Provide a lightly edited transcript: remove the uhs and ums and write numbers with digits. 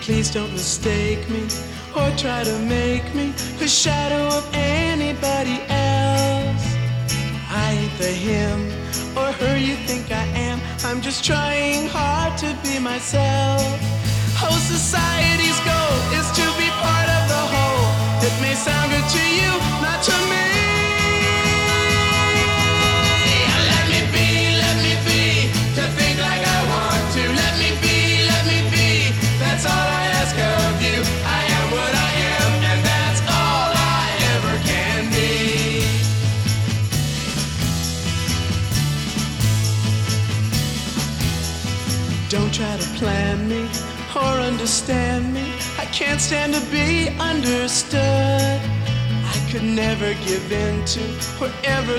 Please don't mistake me or try to make me the shadow of anybody else. I ain't the him or her you think I am. I'm just trying hard to be myself. Oh, society's goal is to be part of the whole. It may sound good to you, not to me. Let me be, to think like I want to. Let me be, that's all I ask of you. I am what I am, and that's all I ever can be. Don't try to plan me or understand me. I can't stand to be understood. I could never give in to or ever